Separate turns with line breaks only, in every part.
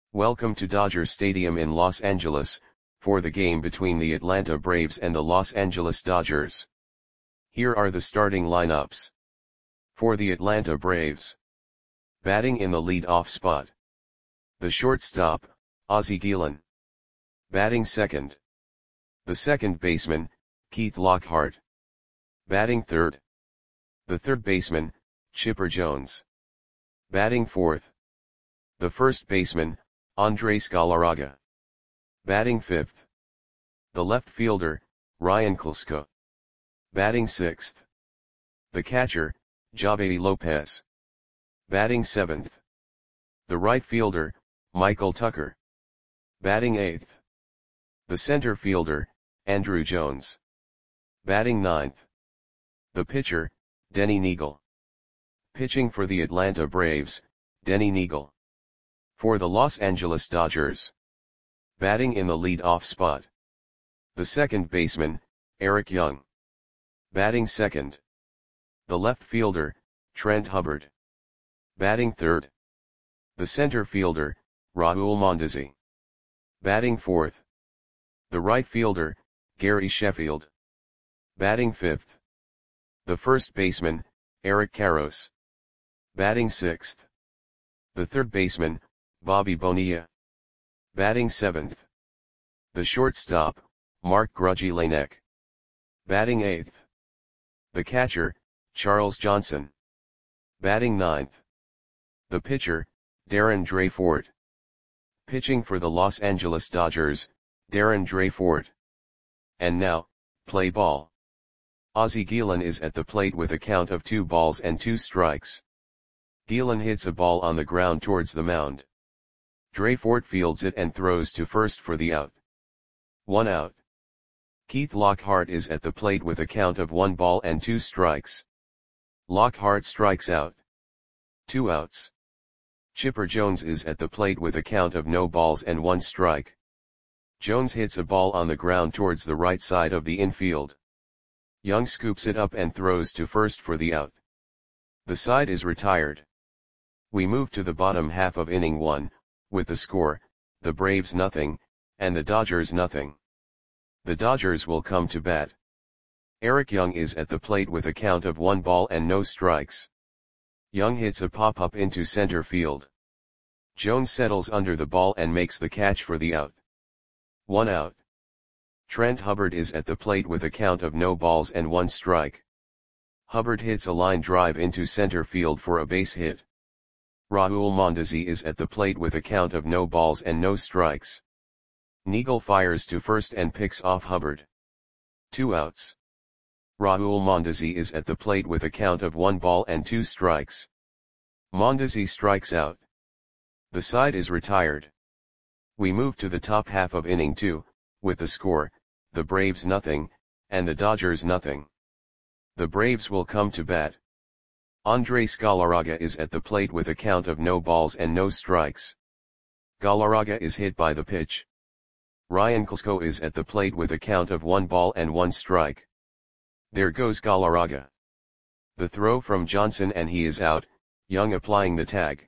Welcome to Dodger Stadium in Los Angeles, for the game between the Atlanta Braves and the Los Angeles Dodgers. Here are the starting lineups. For the Atlanta Braves. Batting in the lead-off spot. The shortstop, Ozzie Guillen. Batting second. The second baseman, Keith Lockhart. Batting third. The third baseman, Chipper Jones. Batting fourth. The first baseman, Andres Galarraga. Batting fifth. The left fielder, Ryan Klesko. Batting sixth. The catcher, Javy Lopez. Batting seventh. The right fielder, Michael Tucker. Batting eighth. The center fielder, Andruw Jones. Batting ninth. The pitcher, Denny Neagle. Pitching for the Atlanta Braves, Denny Neagle. For the Los Angeles Dodgers. Batting in the lead-off spot. The second baseman, Eric Young. Batting second. The left fielder, Trent Hubbard. Batting third. The center fielder, Raul Mondesi. Batting fourth. The right fielder, Gary Sheffield. Batting fifth. The first baseman, Eric Karros. Batting sixth. The third baseman, Bobby Bonilla. Batting seventh. The shortstop, Mark Grudzielanek. Batting eighth. The catcher, Charles Johnson. Batting ninth. The pitcher, Darren Dreyfort. Pitching for the Los Angeles Dodgers, Darren Dreyfort. And now, play ball. Ozzie Guillen is at the plate with a count of 2 balls and 2 strikes. Guillen hits a ball on the ground towards the mound. Dreyfort fields it and throws to first for the out. 1 out. Keith Lockhart is at the plate with a count of 1 ball and 2 strikes. Lockhart strikes out. 2 outs. Chipper Jones is at the plate with a count of no balls and 1 strike. Jones hits a ball on the ground towards the right side of the infield. Young scoops it up and throws to first for the out. The side is retired. We move to the bottom half of inning 1. With the score, the Braves nothing, and the Dodgers nothing. The Dodgers will come to bat. Eric Young is at the plate with a count of 1 ball and no strikes. Young hits a pop-up into center field. Jones settles under the ball and makes the catch for the out. 1 out. Trent Hubbard is at the plate with a count of no balls and 1 strike. Hubbard hits a line drive into center field for a base hit. Raul Mondesi is at the plate with a count of no balls and no strikes. Neagle fires to first and picks off Hubbard. 2 outs. Raul Mondesi is at the plate with a count of 1 ball and 2 strikes. Mondesi strikes out. The side is retired. We move to the top half of inning 2, with the score, the Braves nothing, and the Dodgers nothing. The Braves will come to bat. Andres Galarraga is at the plate with a count of no balls and no strikes. Galarraga is hit by the pitch. Ryan Klesko is at the plate with a count of 1 ball and 1 strike. There goes Galarraga. The throw from Johnson and he is out, Young applying the tag.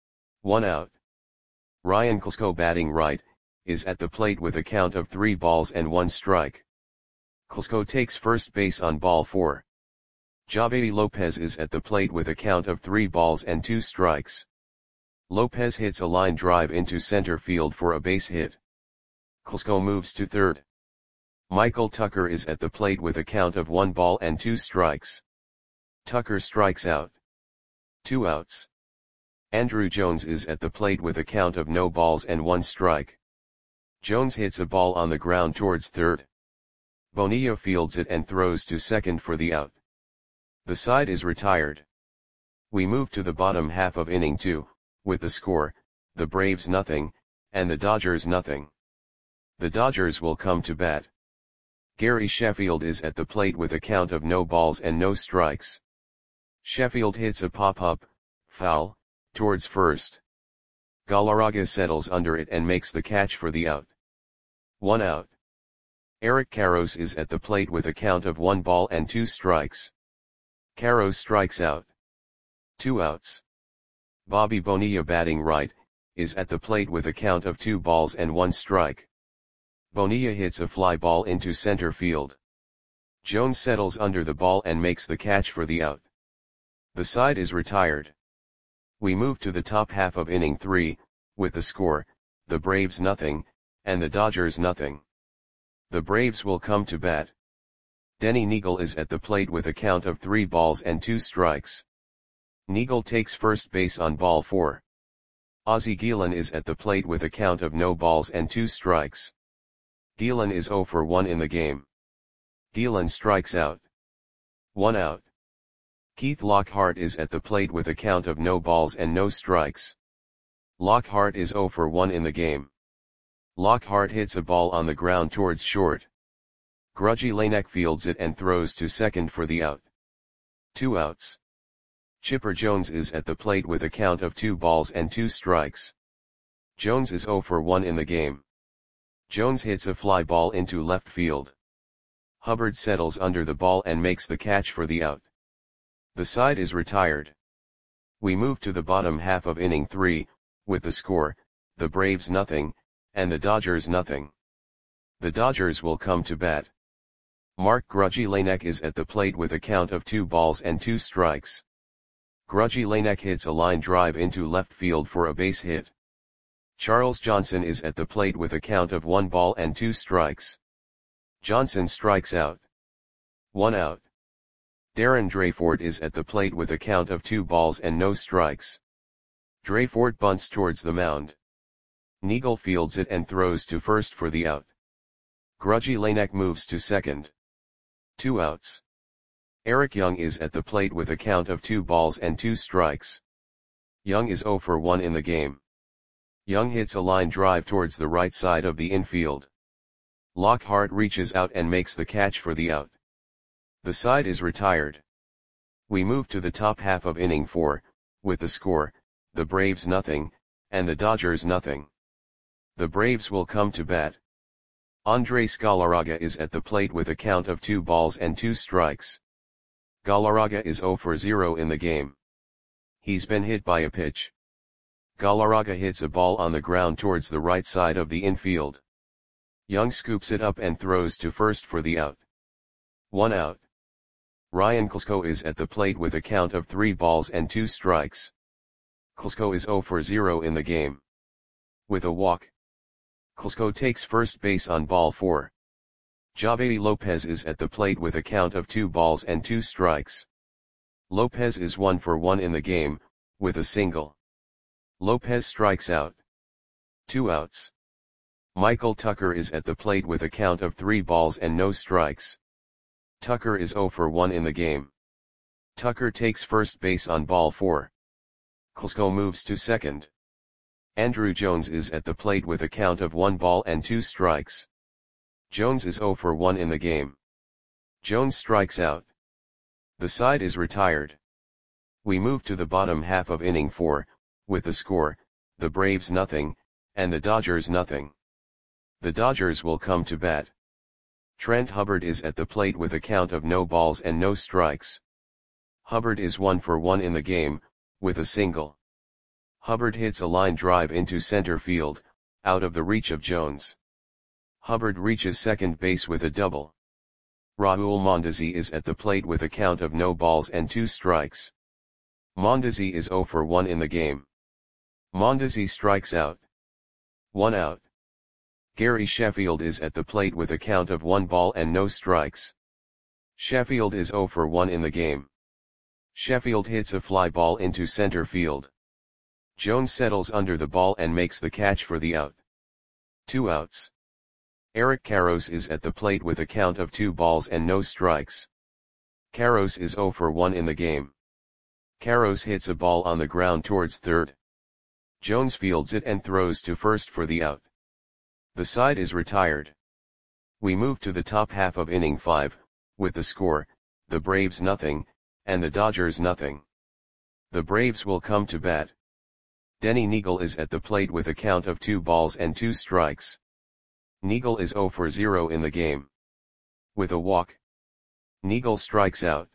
1 out. Ryan Klesko batting right, is at the plate with a count of 3 balls and 1 strike. Klesko takes first base on ball 4. Javy Lopez is at the plate with a count of 3 balls and 2 strikes. Lopez hits a line drive into center field for a base hit. Klesko moves to third. Michael Tucker is at the plate with a count of 1 ball and 2 strikes. Tucker strikes out. 2 outs. Andruw Jones is at the plate with a count of no balls and 1 strike. Jones hits a ball on the ground towards third. Bonilla fields it and throws to second for the out. The side is retired. We move to the bottom half of inning 2, with the score, the Braves nothing, and the Dodgers nothing. The Dodgers will come to bat. Gary Sheffield is at the plate with a count of no balls and no strikes. Sheffield hits a pop-up, foul, towards first. Galarraga settles under it and makes the catch for the out. 1 out. Eric Karros is at the plate with a count of 1 ball and 2 strikes. Karros strikes out. 2 outs. Bobby Bonilla batting right, is at the plate with a count of 2 balls and 1 strike. Bonilla hits a fly ball into center field. Jones settles under the ball and makes the catch for the out. The side is retired. We move to the top half of inning 3, with the score, the Braves nothing, and the Dodgers nothing. The Braves will come to bat. Denny Neagle is at the plate with a count of 3 balls and 2 strikes. Neagle takes first base on ball 4. Ozzie Guillen is at the plate with a count of no balls and 2 strikes. Guillen is 0 for 1 in the game. Guillen strikes out. 1 out. Keith Lockhart is at the plate with a count of no balls and no strikes. Lockhart is 0 for 1 in the game. Lockhart hits a ball on the ground towards short. Grudgy Lanek fields it and throws to second for the out. 2 outs. Chipper Jones is at the plate with a count of 2 balls and 2 strikes. Jones is 0 for 1 in the game. Jones hits a fly ball into left field. Hubbard settles under the ball and makes the catch for the out. The side is retired. We move to the bottom half of inning 3, with the score, the Braves nothing, and the Dodgers nothing. The Dodgers will come to bat. Mark Grudgy Lanek is at the plate with a count of 2 balls and 2 strikes. Grudgy Lanek hits a line drive into left field for a base hit. Charles Johnson is at the plate with a count of 1 ball and 2 strikes. Johnson strikes out. 1 out. Darren Dreyford is at the plate with a count of 2 balls and no strikes. Dreyford bunts towards the mound. Neagle fields it and throws to first for the out. Grudgy Lanek moves to second. 2 outs. Eric Young is at the plate with a count of 2 balls and 2 strikes. Young is 0 for 1 in the game. Young hits a line drive towards the right side of the infield. Lockhart reaches out and makes the catch for the out. The side is retired. We move to the top half of inning 4, with the score, the Braves nothing, and the Dodgers nothing. The Braves will come to bat. Andres Galarraga is at the plate with a count of 2 balls and 2 strikes. Galarraga is 0 for 0 in the game. He's been hit by a pitch. Galarraga hits a ball on the ground towards the right side of the infield. Young scoops it up and throws to first for the out. 1 out. Ryan Klesko is at the plate with a count of 3 balls and 2 strikes. Klesko is 0 for 0 in the game. With a walk. Klesko takes first base on ball 4. Javi Lopez is at the plate with a count of 2 balls and 2 strikes. Lopez is 1 for 1 in the game, with a single. Lopez strikes out. 2 outs. Michael Tucker is at the plate with a count of 3 balls and no strikes. Tucker is 0 for 1 in the game. Tucker takes first base on ball 4. Klesko moves to second. Andrew Jones is at the plate with a count of 1 ball and 2 strikes. Jones is 0 for 1 in the game. Jones strikes out. The side is retired. We move to the bottom half of inning 4, with the score, the Braves nothing, and the Dodgers nothing. The Dodgers will come to bat. Trent Hubbard is at the plate with a count of no balls and no strikes. Hubbard is 1 for 1 in the game, with a single. Hubbard hits a line drive into center field, out of the reach of Jones. Hubbard reaches second base with a double. Raul Mondesi is at the plate with a count of no balls and 2 strikes. Mondesi is 0 for 1 in the game. Mondesi strikes out. 1 out. Gary Sheffield is at the plate with a count of 1 ball and no strikes. Sheffield is 0 for 1 in the game. Sheffield hits a fly ball into center field. Jones settles under the ball and makes the catch for the out. 2 outs. Eric Karros is at the plate with a count of 2 balls and no strikes. Karros is 0 for 1 in the game. Karros hits a ball on the ground towards third. Jones fields it and throws to first for the out. The side is retired. We move to the top half of inning 5, with the score, the Braves nothing, and the Dodgers nothing. The Braves will come to bat. Denny Neagle is at the plate with a count of 2 balls and 2 strikes. Neagle is 0 for 0 in the game. With a walk. Neagle strikes out.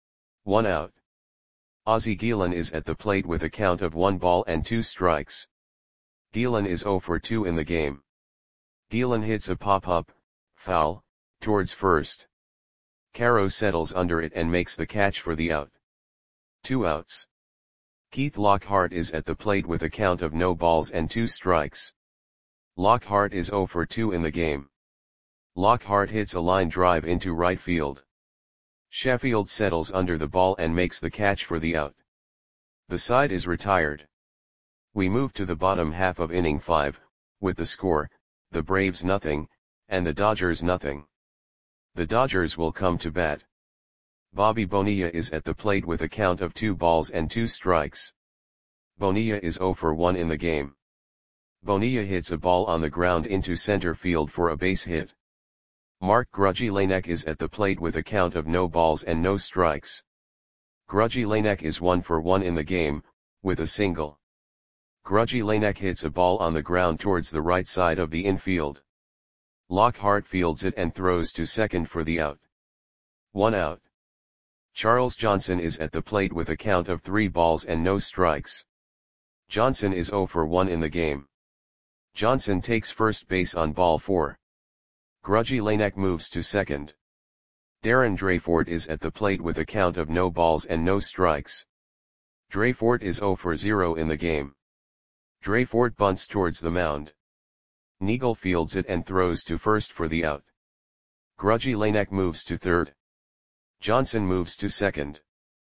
1 out. Ozzie Guillen is at the plate with a count of 1 ball and 2 strikes. Gielan is 0 for 2 in the game. Gielan hits a pop-up, foul, towards first. Caro settles under it and makes the catch for the out. 2 outs. Keith Lockhart is at the plate with a count of no balls and 2 strikes. Lockhart is 0 for 2 in the game. Lockhart hits a line drive into right field. Sheffield settles under the ball and makes the catch for the out. The side is retired. We move to the bottom half of inning 5, with the score, the Braves nothing, and the Dodgers nothing. The Dodgers will come to bat. Bobby Bonilla is at the plate with a count of 2 balls and 2 strikes. Bonilla is 0 for 1 in the game. Bonilla hits a ball on the ground into center field for a base hit. Mark Grudzielanek is at the plate with a count of no balls and no strikes. Grudzielanek is 1 for 1 in the game, with a single. Grudzielanek hits a ball on the ground towards the right side of the infield. Lockhart fields it and throws to second for the out. 1 out. Charles Johnson is at the plate with a count of 3 balls and no strikes. Johnson is 0 for 1 in the game. Johnson takes first base on ball 4. Grudzielanek moves to second. Darren Dreyfort is at the plate with a count of no balls and no strikes. Dreyfort is 0 for 0 in the game. Dreyfort bunts towards the mound. Neagle fields it and throws to first for the out. Grudzielanek moves to third. Johnson moves to second.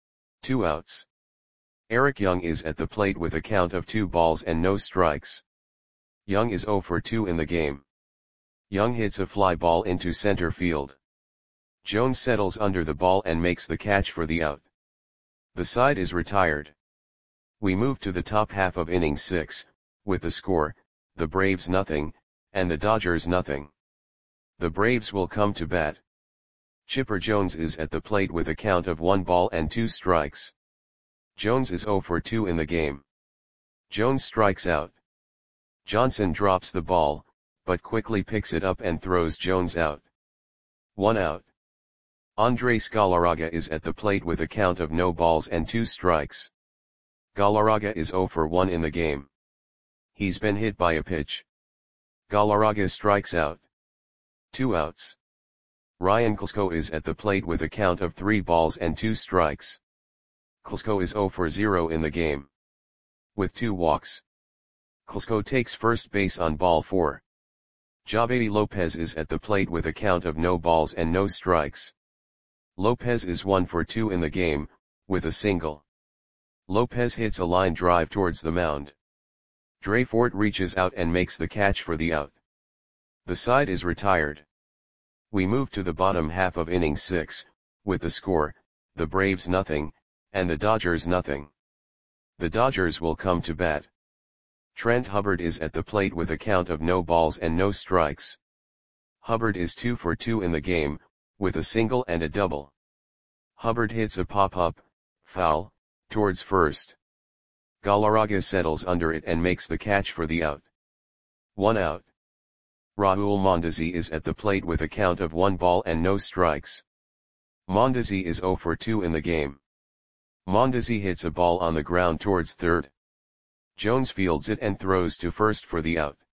2 outs. Eric Young is at the plate with a count of 2 balls and no strikes. Young is 0 for 2 in the game. Young hits a fly ball into center field. Jones settles under the ball and makes the catch for the out. The side is retired. We move to the top half of inning 6, with the score, the Braves nothing, and the Dodgers nothing. The Braves will come to bat. Chipper Jones is at the plate with a count of 1 ball and 2 strikes. Jones is 0 for 2 in the game. Jones strikes out. Johnson drops the ball, but quickly picks it up and throws Jones out. 1 out. Andres Galarraga is at the plate with a count of no balls and 2 strikes. Galarraga is 0 for 1 in the game. He's been hit by a pitch. Galarraga strikes out. 2 outs. Ryan Klesko is at the plate with a count of 3 balls and 2 strikes. Klesko is 0 for 0 in the game. With 2 walks. Klesko takes first base on ball 4. Javedi Lopez is at the plate with a count of no balls and no strikes. Lopez is 1 for 2 in the game, with a single. Lopez hits a line drive towards the mound. Dreyfort reaches out and makes the catch for the out. The side is retired. We move to the bottom half of inning 6, with the score, the Braves nothing, and the Dodgers nothing. The Dodgers will come to bat. Trent Hubbard is at the plate with a count of no balls and no strikes. Hubbard is 2 for 2 in the game, with a single and a double. Hubbard hits a pop-up, foul, towards first. Galarraga settles under it and makes the catch for the out. 1 out. Raul Mondesi is at the plate with a count of 1 ball and no strikes. Mondesi is 0 for 2 in the game. Mondesi hits a ball on the ground towards third. Jones fields it and throws to first for the out.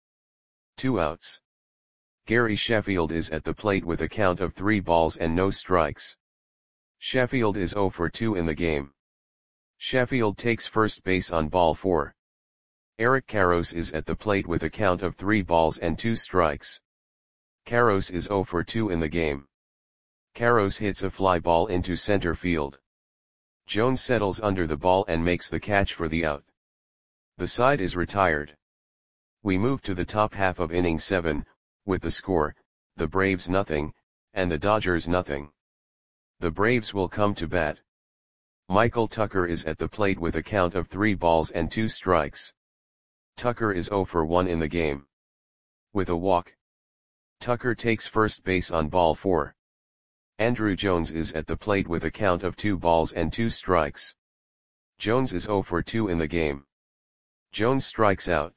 2 outs. Gary Sheffield is at the plate with a count of 3 balls and no strikes. Sheffield is 0 for 2 in the game. Sheffield takes first base on ball 4. Eric Karros is at the plate with a count of 3 balls and 2 strikes. Karros is 0 for 2 in the game. Karros hits a fly ball into center field. Jones settles under the ball and makes the catch for the out. The side is retired. We move to the top half of inning 7, with the score, the Braves nothing, and the Dodgers nothing. The Braves will come to bat. Michael Tucker is at the plate with a count of 3 balls and 2 strikes. Tucker is 0 for 1 in the game. With a walk. Tucker takes first base on ball 4. Andrew Jones is at the plate with a count of 2 balls and 2 strikes. Jones is 0 for 2 in the game. Jones strikes out.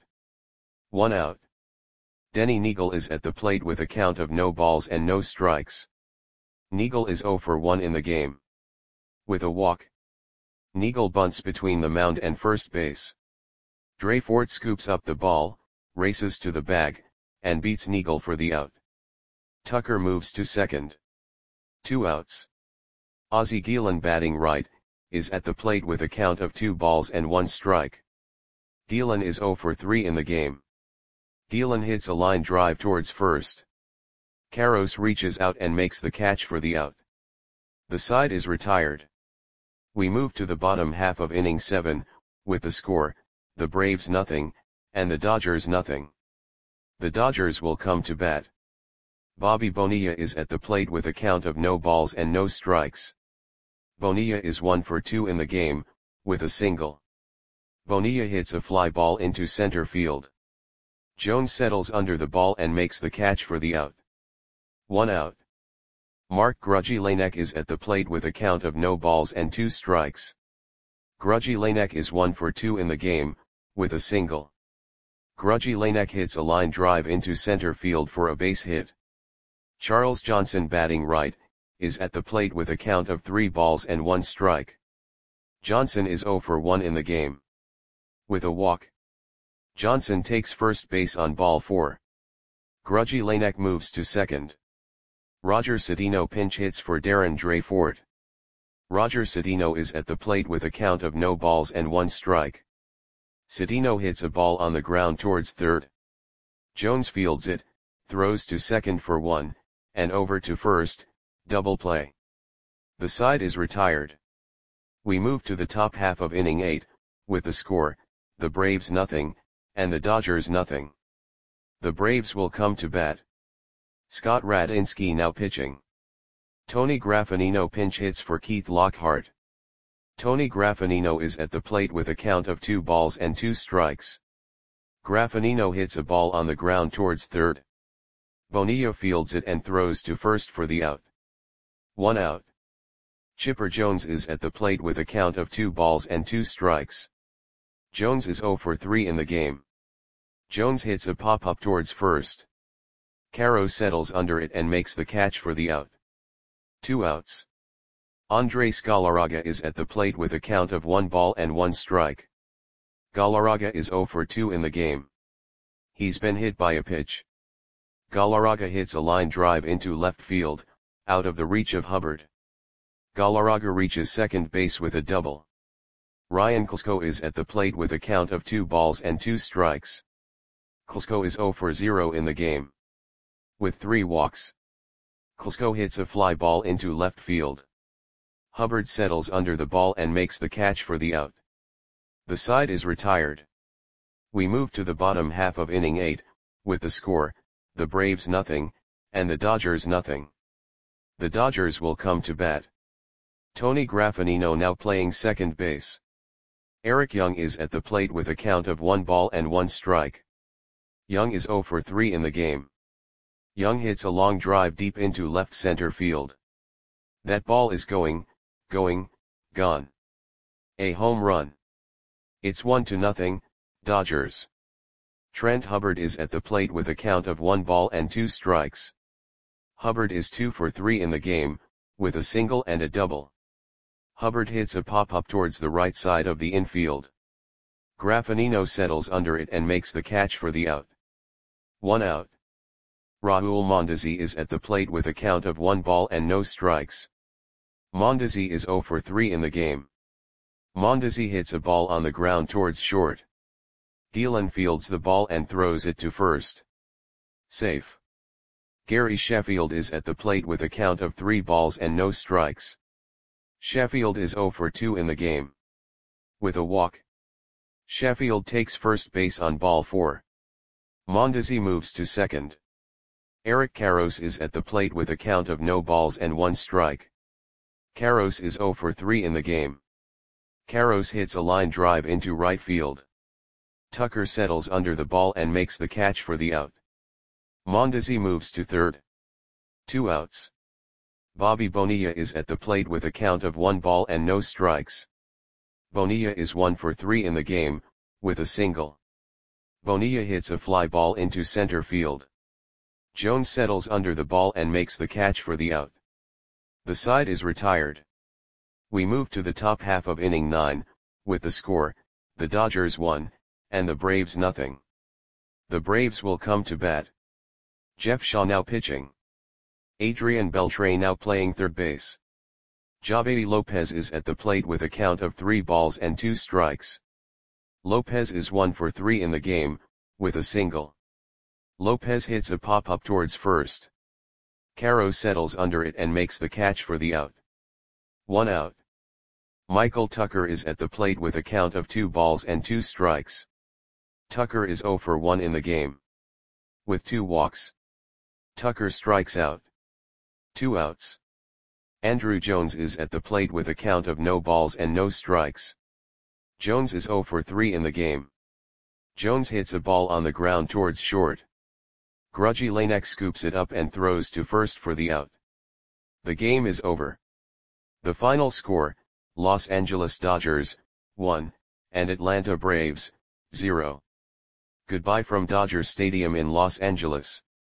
1 out. Denny Neagle is at the plate with a count of no balls and no strikes. Neagle is 0 for 1 in the game. With a walk. Neagle bunts between the mound and first base. Dreyfort scoops up the ball, races to the bag, and beats Neagle for the out. Tucker moves to second. 2 outs. Ozzie Guillen batting right, is at the plate with a count of 2 balls and 1 strike. Guillen is 0 for 3 in the game. Guillen hits a line drive towards first. Karros reaches out and makes the catch for the out. The side is retired. We move to the bottom half of inning 7, with the score, the Braves nothing, and the Dodgers nothing. The Dodgers will come to bat. Bobby Bonilla is at the plate with a count of no balls and no strikes. Bonilla is 1 for 2 in the game, with a single. Bonilla hits a fly ball into center field. Jones settles under the ball and makes the catch for the out. 1 out. Mark Grudzielanek is at the plate with a count of no balls and 2 strikes. Grudzielanek is 1 for 2 in the game, with a single. Grudzielanek hits a line drive into center field for a base hit. Charles Johnson batting right, is at the plate with a count of 3 balls and 1 strike. Johnson is 0 for 1 in the game. With a walk. Johnson takes first base on ball 4. Grudzielanek moves to second. Roger Cedeno pinch hits for Darren Dreyfort. Roger Cedeno is at the plate with a count of no balls and 1 strike. Cedeno hits a ball on the ground towards third. Jones fields it, throws to second for 1, and over to first, double play. The side is retired. We move to the top half of inning 8, with the score, the Braves nothing, and the Dodgers nothing. The Braves will come to bat. Scott Radinsky now pitching. Tony Graffinino pinch hits for Keith Lockhart. Tony Graffinino is at the plate with a count of 2 balls and 2 strikes. Graffinino hits a ball on the ground towards third. Bonilla fields it and throws to first for the out. 1 out. Chipper Jones is at the plate with a count of 2 balls and 2 strikes. Jones is 0 for 3 in the game. Jones hits a pop-up towards first. Karros settles under it and makes the catch for the out. 2 outs. Andres Galarraga is at the plate with a count of 1 ball and 1 strike. Galarraga is 0 for 2 in the game. He's been hit by a pitch. Galarraga hits a line drive into left field, out of the reach of Hubbard. Galarraga reaches second base with a double. Ryan Klesko is at the plate with a count of 2 balls and 2 strikes. Klesko is 0 for 0 in the game. With 3 walks. Klesko hits a fly ball into left field. Hubbard settles under the ball and makes the catch for the out. The side is retired. We move to the bottom half of inning 8, with the score, the Braves nothing, and the Dodgers nothing. The Dodgers will come to bat. Tony Graffinino now playing second base. Eric Young is at the plate with a count of 1 ball and 1 strike. Young is 0 for 3 in the game. Young hits a long drive deep into left center field. That ball is going, gone. A home run. It's 1-0, Dodgers. Trent Hubbard is at the plate with a count of 1 ball and 2 strikes. Hubbard is 2 for 3 in the game, with a single and a double. Hubbard hits a pop-up towards the right side of the infield. Graffinino settles under it and makes the catch for the out. 1 out. Raul Mondesi is at the plate with a count of 1 ball and no strikes. Mondesi is 0 for 3 in the game. Mondesi hits a ball on the ground towards short. Guillen fields the ball and throws it to first. Safe. Gary Sheffield is at the plate with a count of 3 balls and no strikes. Sheffield is 0 for 2 in the game. With a walk. Sheffield takes first base on ball 4. Mondesi moves to second. Eric Karros is at the plate with a count of no balls and 1 strike. Karros is 0 for 3 in the game. Karros hits a line drive into right field. Tucker settles under the ball and makes the catch for the out. Mondesi moves to third. 2 outs. Bobby Bonilla is at the plate with a count of 1 ball and no strikes. Bonilla is 1 for 3 in the game, with a single. Bonilla hits a fly ball into center field. Jones settles under the ball and makes the catch for the out. The side is retired. We move to the top half of inning 9, with the score, the Dodgers 1, and the Braves nothing. The Braves will come to bat. Jeff Shaw now pitching. Adrian Beltre now playing third base. Javedi Lopez is at the plate with a count of 3 balls and 2 strikes. Lopez is 1 for 3 in the game, with a single. Lopez hits a pop-up towards first. Caro settles under it and makes the catch for the out. 1 out. Michael Tucker is at the plate with a count of 2 balls and 2 strikes. Tucker is 0 for 1 in the game. With 2 walks. Tucker strikes out. 2 outs. Andruw Jones is at the plate with a count of no balls and no strikes. Jones is 0 for 3 in the game. Jones hits a ball on the ground towards short. Grudgy Lanek scoops it up and throws to first for the out. The game is over. The final score, Los Angeles Dodgers, 1, and Atlanta Braves, 0. Goodbye from Dodger Stadium in Los Angeles.